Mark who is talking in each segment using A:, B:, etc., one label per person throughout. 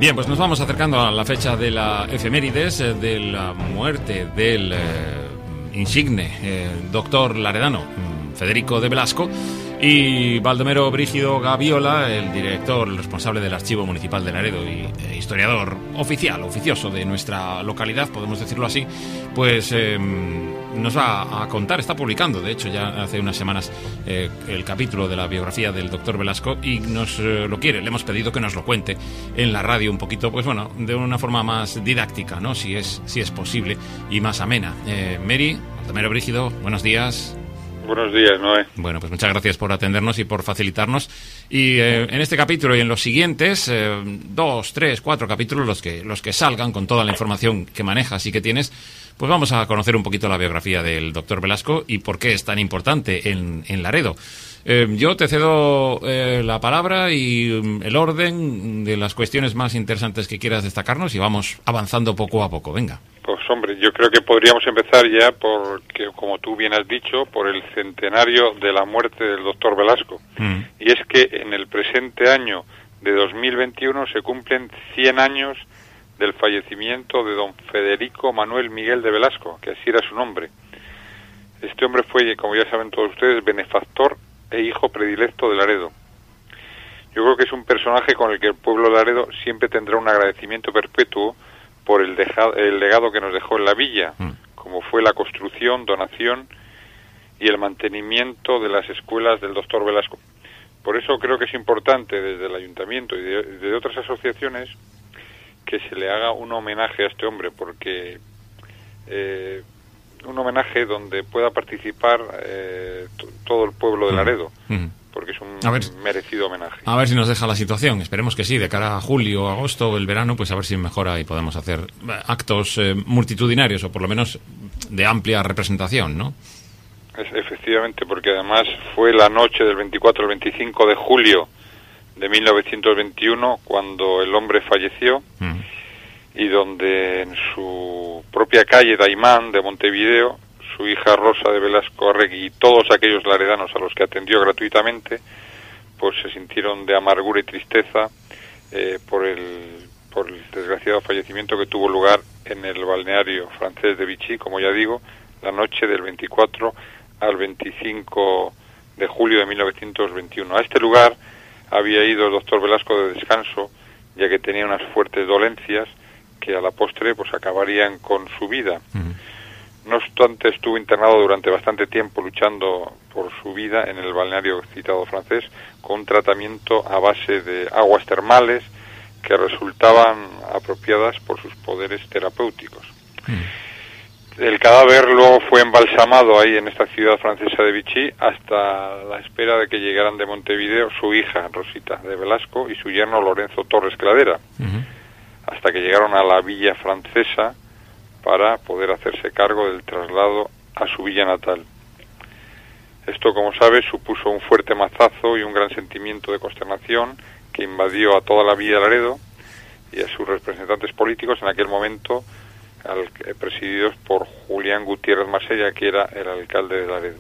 A: Bien, pues nos vamos acercando a la fecha de la efemérides de la muerte del insigne doctor laredano Federico de Velasco y Baldomero Brígido Gaviola, el director, el responsable del Archivo Municipal de Laredo y historiador oficioso de nuestra localidad, podemos decirlo así, pues nos va a contar, está publicando, de hecho, ya hace unas semanas el capítulo de la biografía del doctor Velasco y nos lo quiere, le hemos pedido que nos lo cuente en la radio un poquito, pues bueno, de una forma más didáctica, ¿no? Si es posible y más amena. Mary, Baldomero Brígido, buenos días.
B: Buenos días, Noé.
A: Bueno, pues muchas gracias por atendernos y por facilitarnos. Y en este capítulo y en los siguientes, 2, 3, 4 capítulos, los que salgan con toda la información que manejas y que tienes, pues vamos a conocer un poquito la biografía del doctor Velasco y por qué es tan importante en Laredo. Yo te cedo la palabra y el orden de las cuestiones más interesantes que quieras destacarnos y vamos avanzando poco a poco. Venga.
B: Pues hombre, yo creo que podríamos empezar ya porque, como tú bien has dicho, por el centenario de la muerte del doctor Velasco. Y es que en el presente año de 2021 se cumplen 100 años del fallecimiento de don Federico Manuel Miguel de Velasco, que así era su nombre. Este hombre fue, como ya saben todos ustedes, benefactor e hijo predilecto de Laredo. Yo creo que es un personaje con el que el pueblo de Laredo siempre tendrá un agradecimiento perpetuo por el legado que nos dejó en la villa, como fue la construcción, donación y el mantenimiento de las escuelas del doctor Velasco. Por eso creo que es importante desde el ayuntamiento y de otras asociaciones que se le haga un homenaje a este hombre, porque un homenaje donde pueda participar todo el pueblo de Laredo. Porque es un merecido homenaje.
A: A ver si nos deja la situación, esperemos que sí, de cara a julio, agosto, el verano, pues a ver si mejora y podemos hacer actos multitudinarios o por lo menos de amplia representación, ¿no?
B: Efectivamente, porque además fue la noche del 24 al 25 de julio de 1921 cuando el hombre falleció y donde en su propia calle Daimán de Montevideo su hija Rosa de Velasco Arregui y todos aquellos laredanos a los que atendió gratuitamente, pues se sintieron de amargura y tristeza por el desgraciado fallecimiento que tuvo lugar en el balneario francés de Vichy, como ya digo, la noche del 24 al 25 de julio de 1921. A este lugar había ido el doctor Velasco de descanso, ya que tenía unas fuertes dolencias que a la postre pues acabarían con su vida. No obstante, estuvo internado durante bastante tiempo luchando por su vida en el balneario citado francés con un tratamiento a base de aguas termales que resultaban apropiadas por sus poderes terapéuticos. El cadáver luego fue embalsamado ahí en esta ciudad francesa de Vichy hasta la espera de que llegaran de Montevideo su hija Rosita de Velasco y su yerno Lorenzo Torres Cladera, hasta que llegaron a la villa francesa para poder hacerse cargo del traslado a su villa natal. Esto, como sabes, supuso un fuerte mazazo y un gran sentimiento de consternación que invadió a toda la villa de Laredo y a sus representantes políticos en aquel momento, presididos por Julián Gutiérrez Marsella, que era el alcalde de Laredo.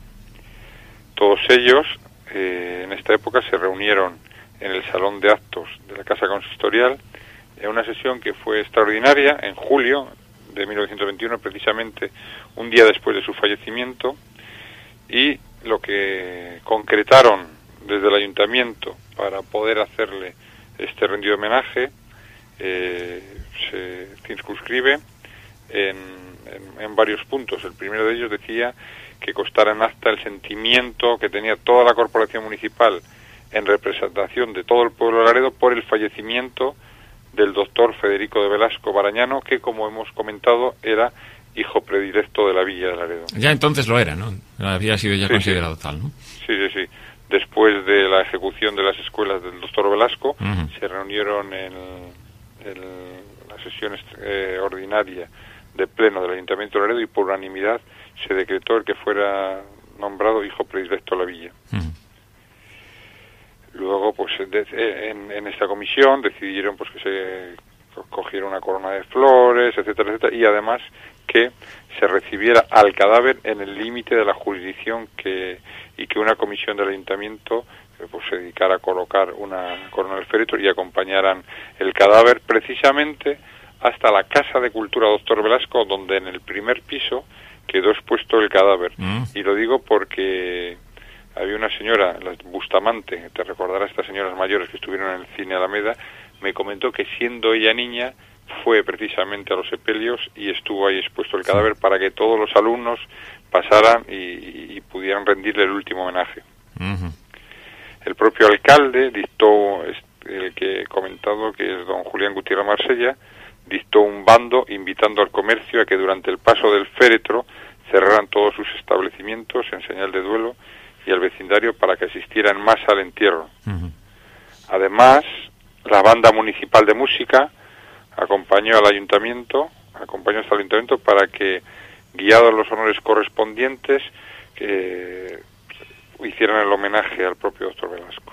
B: Todos ellos, en esta época, se reunieron en el salón de actos de la Casa Consistorial en una sesión que fue extraordinaria en julio de 1921, precisamente un día después de su fallecimiento, y lo que concretaron desde el ayuntamiento para poder hacerle este rendido homenaje se circunscribe en varios puntos. El primero de ellos decía que constara en acta el sentimiento que tenía toda la corporación municipal en representación de todo el pueblo de Laredo por el fallecimiento del doctor Federico de Velasco Barañano, que, como hemos comentado, era hijo predilecto de la villa de Laredo.
A: Ya entonces lo era, ¿no? Había sido ya considerado tal, ¿no?
B: Sí. Después de la ejecución de las escuelas del doctor Velasco, se reunieron en la sesión ordinaria de pleno del Ayuntamiento de Laredo y por unanimidad se decretó el que fuera nombrado hijo predilecto de la villa. Luego, pues en esta comisión decidieron pues que se cogiera una corona de flores, etcétera, y además que se recibiera al cadáver en el límite de la jurisdicción y que una comisión del ayuntamiento pues se dedicara a colocar una corona del féretro y acompañaran el cadáver precisamente hasta la Casa de Cultura Doctor Velasco, donde en el primer piso quedó expuesto el cadáver. Y lo digo porque había una señora, Bustamante, te recordará, estas señoras mayores que estuvieron en el Cine Alameda, me comentó que siendo ella niña fue precisamente a los sepelios y estuvo ahí expuesto el cadáver para que todos los alumnos pasaran y pudieran rendirle el último homenaje. El propio alcalde dictó, el que he comentado, que es don Julián Gutiérrez Marsella, dictó un bando invitando al comercio a que durante el paso del féretro cerraran todos sus establecimientos en señal de duelo y al vecindario para que asistiera en masa al entierro. Además, la banda municipal de música acompañó hasta el ayuntamiento para que, guiados los honores correspondientes, que hicieran el homenaje al propio doctor Velasco.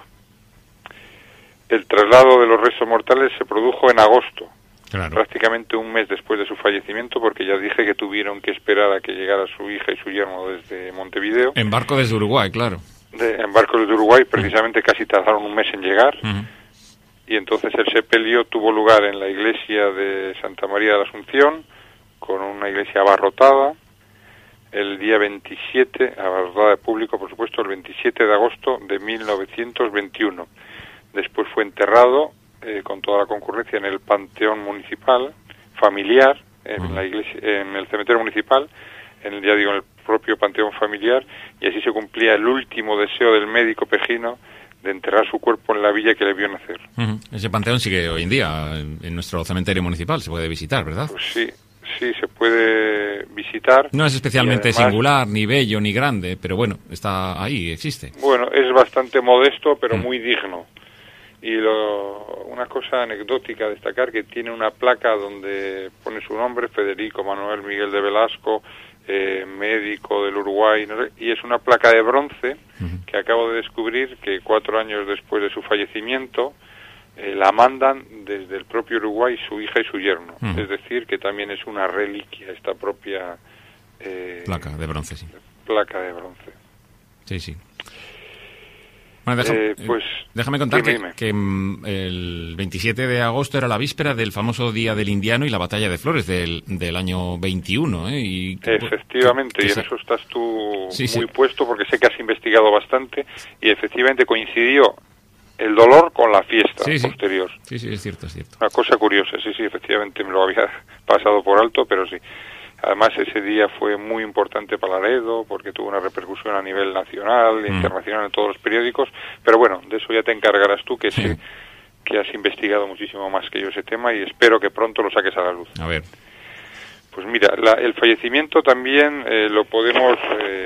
B: El traslado de los restos mortales se produjo en agosto, prácticamente un mes después de su fallecimiento, porque ya dije que tuvieron que esperar a que llegara su hija y su yerno desde Montevideo.
A: En barco desde Uruguay, claro.
B: En barco desde Uruguay, precisamente casi tardaron un mes en llegar. Y entonces el sepelio tuvo lugar en la iglesia de Santa María de la Asunción, con una iglesia abarrotada, el día 27, abarrotada de público, por supuesto, el 27 de agosto de 1921. Después fue enterrado con toda la concurrencia en el panteón municipal, familiar, en la iglesia, en el cementerio municipal, en el propio panteón familiar, y así se cumplía el último deseo del médico pejino de enterrar su cuerpo en la villa que le vio nacer.
A: Ese panteón sigue hoy en día en nuestro cementerio municipal, se puede visitar, ¿verdad?
B: Pues sí, se puede visitar.
A: No es especialmente además singular, ni bello, ni grande, pero bueno, está ahí, existe.
B: Bueno, es bastante modesto, pero muy digno. Y una cosa anecdótica a destacar, que tiene una placa donde pone su nombre, Federico Manuel Miguel de Velasco, médico del Uruguay, no sé, y es una placa de bronce que acabo de descubrir que 4 años después de su fallecimiento la mandan desde el propio Uruguay su hija y su yerno. Es decir, que también es una reliquia esta propia
A: placa de bronce, sí.
B: Placa de bronce.
A: Sí. Bueno, déjame contar que el 27 de agosto era la víspera del famoso Día del Indiano y la Batalla de Flores del año 21.
B: Efectivamente, y en eso estás tú muy puesto, porque sé que has investigado bastante, y efectivamente coincidió el dolor con la fiesta posterior.
A: Sí, es cierto.
B: Una cosa curiosa, sí, efectivamente me lo había pasado por alto, pero sí. Además, ese día fue muy importante para Laredo, porque tuvo una repercusión a nivel nacional e internacional en todos los periódicos, pero bueno, de eso ya te encargarás tú, que sé que has investigado muchísimo más que yo ese tema, y espero que pronto lo saques a la luz.
A: A ver.
B: Pues mira, el fallecimiento también lo podemos,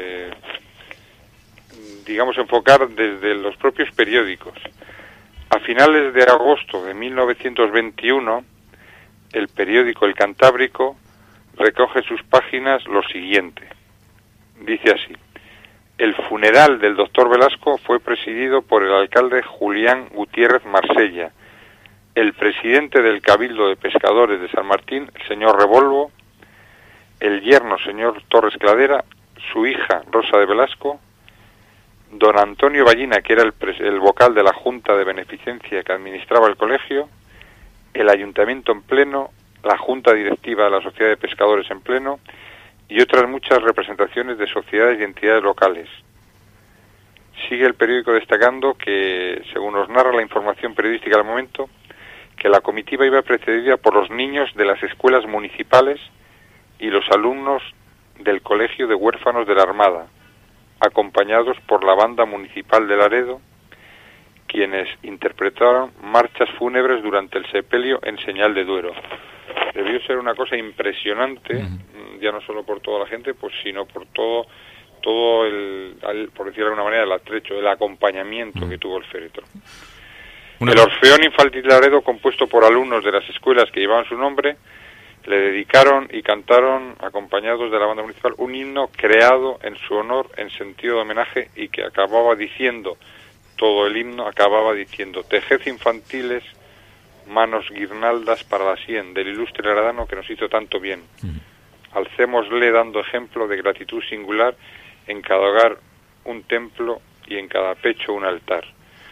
B: enfocar desde los propios periódicos. A finales de agosto de 1921, el periódico El Cantábrico recoge en sus páginas lo siguiente. Dice así: el funeral del doctor Velasco fue presidido por el alcalde Julián Gutiérrez Marsella, el presidente del Cabildo de Pescadores de San Martín, el señor Revolvo, el yerno señor Torres Cladera, su hija Rosa de Velasco, don Antonio Ballina, que era el vocal de la Junta de Beneficencia que administraba el colegio, el ayuntamiento en pleno, la Junta Directiva de la Sociedad de Pescadores en pleno y otras muchas representaciones de sociedades y entidades locales. Sigue el periódico destacando que, según nos narra la información periodística del momento, que la comitiva iba precedida por los niños de las escuelas municipales y los alumnos del Colegio de Huérfanos de la Armada, acompañados por la banda municipal de Laredo, quienes interpretaron marchas fúnebres durante el sepelio en señal de duelo. Debió ser una cosa impresionante, ya no solo por toda la gente, pues sino por todo por decirlo de alguna manera, el atrecho, el acompañamiento que tuvo el féretro. El Orfeón Infantil Laredo, compuesto por alumnos de las escuelas que llevaban su nombre, le dedicaron y cantaron, acompañados de la banda municipal, un himno creado en su honor en sentido de homenaje, y que acababa diciendo, todo el himno acababa diciendo: tejed infantiles, manos guirnaldas para la sien del ilustre Laredano que nos hizo tanto bien. Alcémosle dando ejemplo de gratitud singular, en cada hogar un templo y en cada pecho un altar.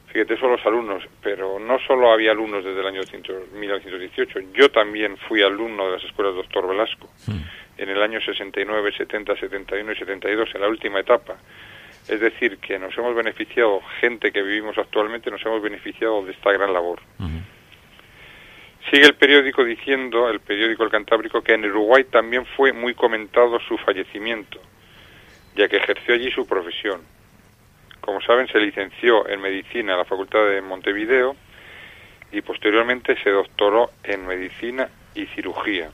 B: Fíjate, son los alumnos, pero no solo había alumnos desde el año 1918, yo también fui alumno de las escuelas Doctor Velasco, en el año 69, 70, 71 y 72, en la última etapa. Es decir, que nos hemos beneficiado, gente que vivimos actualmente, nos hemos beneficiado de esta gran labor. Sigue el periódico diciendo, el periódico El Cantábrico, que en Uruguay también fue muy comentado su fallecimiento, ya que ejerció allí su profesión. Como saben, se licenció en Medicina en la Facultad de Montevideo y posteriormente se doctoró en Medicina y Cirugía.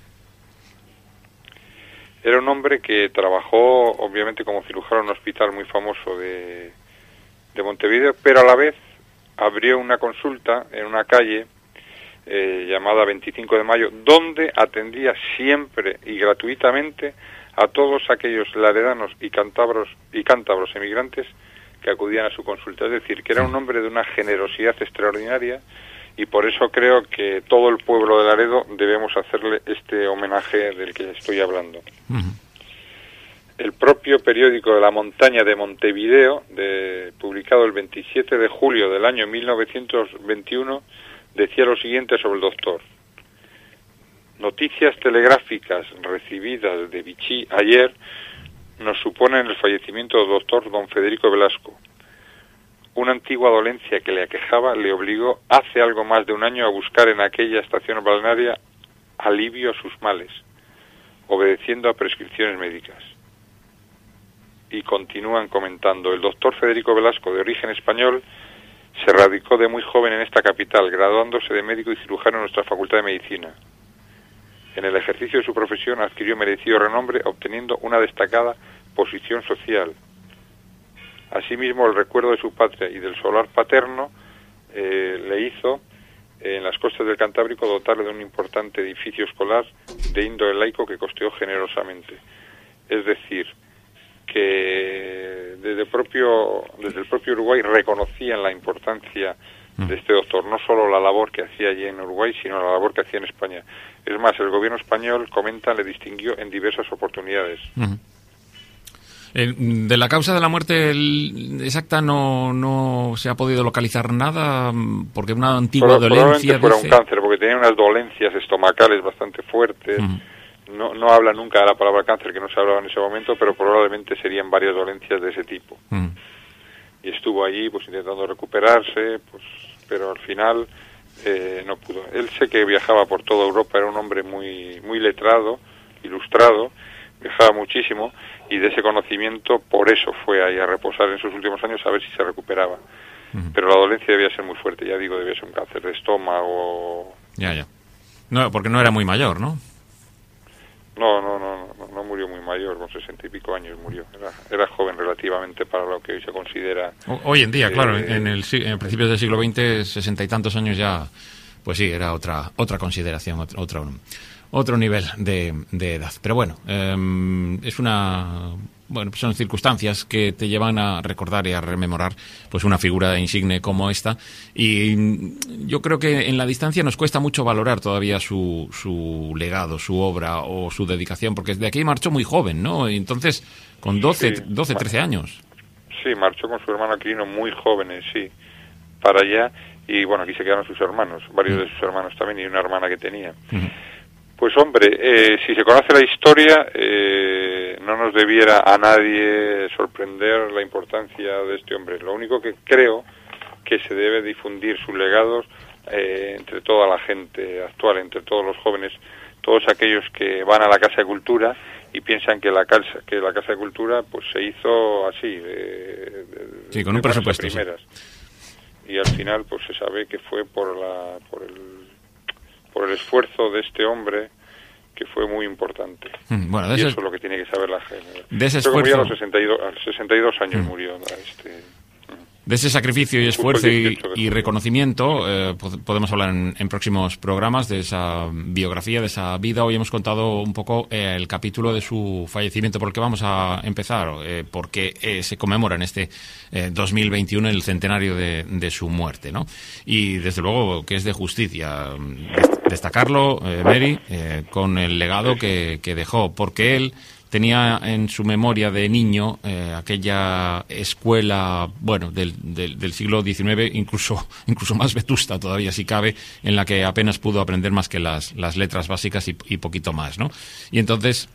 B: Era un hombre que trabajó, obviamente, como cirujano en un hospital muy famoso de Montevideo, pero a la vez abrió una consulta en una calle llamada 25 de Mayo, donde atendía siempre y gratuitamente a todos aquellos laredanos y cántabros emigrantes que acudían a su consulta. Es decir, que era un hombre de una generosidad extraordinaria, y por eso creo que todo el pueblo de Laredo debemos hacerle este homenaje del que estoy hablando. El propio periódico de la montaña de Montevideo, publicado el 27 de julio del año 1921, decía lo siguiente sobre el doctor: noticias telegráficas recibidas de Vichy ayer nos suponen el fallecimiento del doctor don Federico Velasco. Una antigua dolencia que le aquejaba le obligó hace algo más de un año a buscar en aquella estación balnearia alivio a sus males, obedeciendo a prescripciones médicas. Y continúan comentando: el doctor Federico Velasco, de origen español, se radicó de muy joven en esta capital, graduándose de médico y cirujano en nuestra Facultad de Medicina. En el ejercicio de su profesión adquirió merecido renombre, obteniendo una destacada posición social. Asimismo, el recuerdo de su patria y del solar paterno le hizo, en las costas del Cantábrico, dotarle de un importante edificio escolar de índole laico que costeó generosamente. Es decir, que desde el propio Uruguay reconocían la importancia de este doctor, no solo la labor que hacía allí en Uruguay, sino la labor que hacía en España. Es más, el gobierno español, comenta, le distinguió en diversas oportunidades.
A: De la causa de la muerte exacta no se ha podido localizar nada, porque una antigua dolencia...
B: Probablemente fuera un cáncer, porque tenía unas dolencias estomacales bastante fuertes. No habla nunca de la palabra cáncer, que no se hablaba en ese momento, pero probablemente serían varias dolencias de ese tipo. Y estuvo allí pues intentando recuperarse, pues pero al final no pudo. Él sé que viajaba por toda Europa, era un hombre muy letrado, ilustrado, viajaba muchísimo, y de ese conocimiento por eso fue ahí a reposar en sus últimos años a ver si se recuperaba. Pero la dolencia debía ser muy fuerte, ya digo, debía ser un cáncer de estómago.
A: Ya. No, porque no era muy mayor, ¿no?
B: No murió muy mayor, con 60 y pico años murió. Era joven relativamente para lo que hoy se considera...
A: Hoy en día, claro, en principios del siglo XX, 60 y tantos años ya, pues sí, era otra consideración, otro nivel de edad. Pero bueno, son circunstancias que te llevan a recordar y a rememorar pues una figura insigne como esta, y yo creo que en la distancia nos cuesta mucho valorar todavía su legado, su obra o su dedicación, porque de aquí marchó muy joven, ¿no? Y entonces con 13 años. Sí,
B: marchó con su hermano Quirino muy jóvenes, sí, para allá, y bueno, aquí se quedaron sus hermanos, varios de sus hermanos también, y una hermana que tenía. Pues hombre, si se conoce la historia, no nos debiera a nadie sorprender la importancia de este hombre. Lo único que creo que se debe difundir sus legados entre toda la gente actual, entre todos los jóvenes, todos aquellos que van a la Casa de Cultura y piensan que la Casa de Cultura pues se hizo así,
A: sí, con un presupuesto,
B: primeras. Sí. Y al final pues se sabe que fue por el esfuerzo de este hombre, que fue muy importante.
A: Bueno,
B: y eso es lo que tiene que saber la gente.
A: De ese esfuerzo...
B: a los 62 años murió.
A: De ese sacrificio y esfuerzo y reconocimiento podemos hablar en próximos programas, de esa biografía, de esa vida. Hoy hemos contado un poco el capítulo de su fallecimiento, por el que vamos a empezar, porque se conmemora en este 2021 el centenario de su muerte, ¿no? Y desde luego que es de justicia destacarlo, Mary, con el legado que dejó, porque él tenía en su memoria de niño aquella escuela, bueno, del siglo XIX, incluso más vetusta todavía, si cabe, en la que apenas pudo aprender más que las letras básicas y poquito más, ¿no? Y entonces,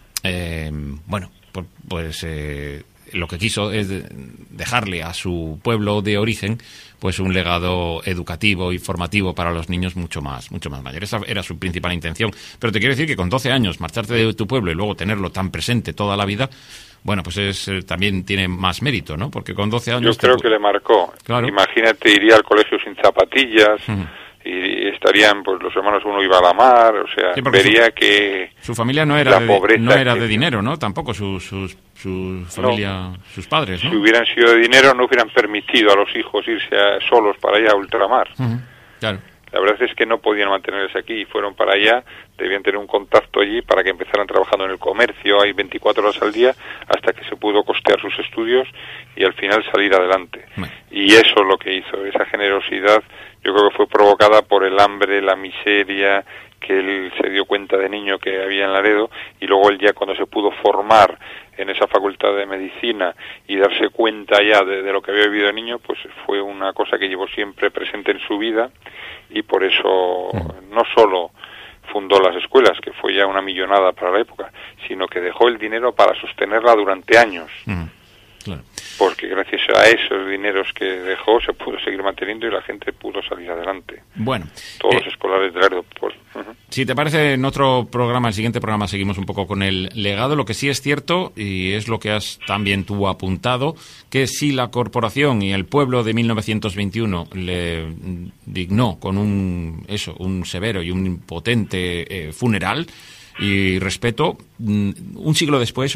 A: lo que quiso es dejarle a su pueblo de origen pues un legado educativo y formativo para los niños mucho más mayor. Esa era su principal intención. Pero te quiero decir que con 12 años marcharte de tu pueblo y luego tenerlo tan presente toda la vida, bueno, pues también tiene más mérito, ¿no? Porque con 12 años...
B: Yo creo que le marcó.
A: Claro.
B: Imagínate, iría al colegio sin zapatillas... y estarían, pues los hermanos, uno iba a la mar, o sea, sí, vería que
A: su familia no era de dinero, ¿no? Tampoco su familia, no, sus padres, ¿no?
B: Si hubieran sido de dinero no hubieran permitido a los hijos irse solos para allá a ultramar.
A: Claro.
B: La verdad es que no podían mantenerse aquí y fueron para allá, debían tener un contacto allí para que empezaran trabajando en el comercio, hay 24 horas al día, hasta que se pudo costear sus estudios y al final salir adelante. Y eso es lo que hizo, esa generosidad, yo creo que fue provocada por el hambre, la miseria, que él se dio cuenta de niño que había en Laredo, y luego él ya cuando se pudo formar en esa facultad de medicina y darse cuenta ya de lo que había vivido de niño, pues fue una cosa que llevó siempre presente en su vida, y por eso no solo fundó las escuelas, que fue ya una millonada para la época, sino que dejó el dinero para sostenerla durante años.
A: Claro.
B: Porque gracias a esos dineros que dejó se pudo seguir manteniendo y la gente pudo salir adelante.
A: Bueno,
B: todos los escolares del aeropuerto.
A: Si te parece, en otro programa, el siguiente programa, seguimos un poco con el legado. Lo que sí es cierto, y es lo que has también tú apuntado, que si la corporación y el pueblo de 1921 le dignó con un severo y un potente funeral y respeto, un siglo después,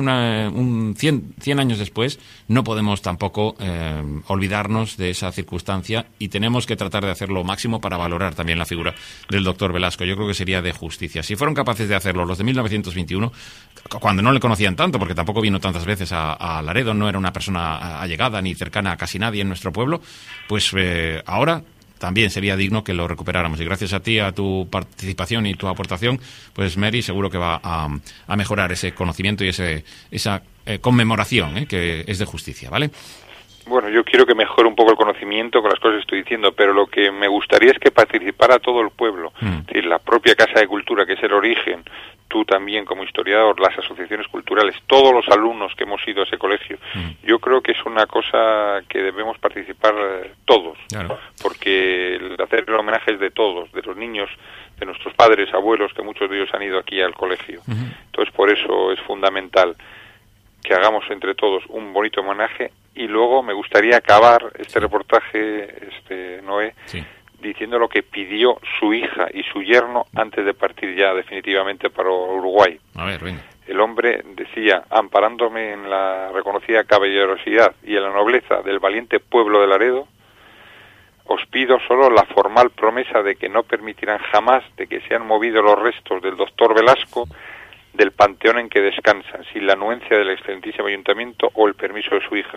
A: 100 años después, no podemos tampoco olvidarnos de esa circunstancia y tenemos que tratar de hacer lo máximo para valorar también la figura del doctor Velasco. Yo creo que sería de justicia. Si fueron capaces de hacerlo los de 1921, cuando no le conocían tanto, porque tampoco vino tantas veces a Laredo, no era una persona allegada ni cercana a casi nadie en nuestro pueblo, pues ahora también sería digno que lo recuperáramos. Y gracias a ti, a tu participación y tu aportación, pues Mary seguro que va a mejorar ese conocimiento y esa conmemoración, que es de justicia, ¿vale?
B: Bueno, yo quiero que mejore un poco el conocimiento con las cosas que estoy diciendo, pero lo que me gustaría es que participara todo el pueblo. Es decir, la propia Casa de Cultura, que es el origen, tú también como historiador, las asociaciones culturales, todos los alumnos que hemos ido a ese colegio. Yo creo que es una cosa que debemos participar todos, claro, porque el hacer el homenaje es de todos, de los niños, de nuestros padres, abuelos, que muchos de ellos han ido aquí al colegio. Entonces, por eso es fundamental que hagamos entre todos un bonito homenaje. Y luego me gustaría acabar este reportaje, Noé, diciendo lo que pidió su hija y su yerno antes de partir ya definitivamente para Uruguay.
A: A ver, venga.
B: El hombre decía: amparándome en la reconocida caballerosidad y en la nobleza del valiente pueblo de Laredo, os pido solo la formal promesa de que no permitirán jamás de que sean movidos los restos del doctor Velasco del panteón en que descansan, sin la anuencia del excelentísimo ayuntamiento o el permiso de su hija.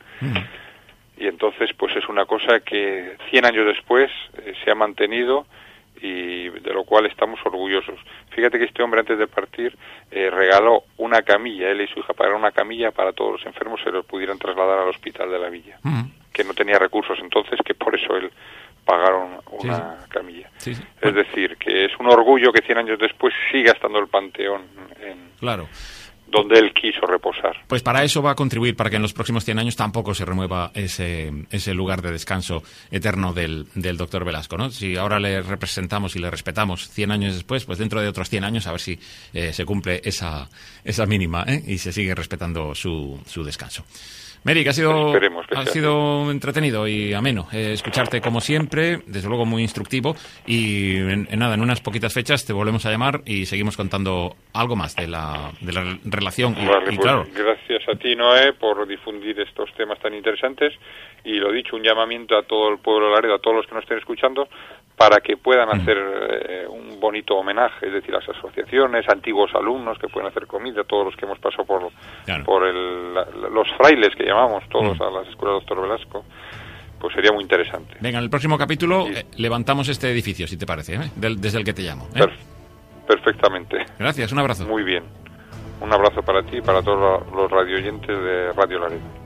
B: Y entonces, pues es una cosa que 100 años después se ha mantenido y de lo cual estamos orgullosos. Fíjate que este hombre, antes de partir, regaló una camilla, él y su hija pagaron una camilla para todos los enfermos se los pudieran trasladar al hospital de la villa, que no tenía recursos entonces, que por eso él pagaron una camilla. Es decir, que es un orgullo que 100 años después siga estando el panteón
A: claro,
B: donde él quiso reposar.
A: Pues para eso va a contribuir, para que en los próximos 100 años tampoco se remueva ese lugar de descanso eterno del doctor Velasco, ¿no? Si ahora le representamos y le respetamos 100 años después, pues dentro de otros 100 años a ver si se cumple esa mínima y se sigue respetando su descanso. Mary, que ha sido entretenido y ameno escucharte como siempre, desde luego muy instructivo, y en unas poquitas fechas te volvemos a llamar y seguimos contando algo más de la relación.
B: Vale, claro. Gracias a ti, Noé, por difundir estos temas tan interesantes, y lo dicho, un llamamiento a todo el pueblo de Laredo, a todos los que nos estén escuchando, para que puedan hacer un bonito homenaje, es decir, las asociaciones, antiguos alumnos que pueden hacer comida, todos los que hemos pasado por los frailes que llamamos todos a las escuelas Doctor Velasco, pues sería muy interesante.
A: Venga, en el próximo capítulo levantamos este edificio, si te parece, desde el que te llamo.
B: Perfectamente.
A: Gracias, un abrazo.
B: Muy bien. Un abrazo para ti y para todos los radioyentes de Radio Laredo.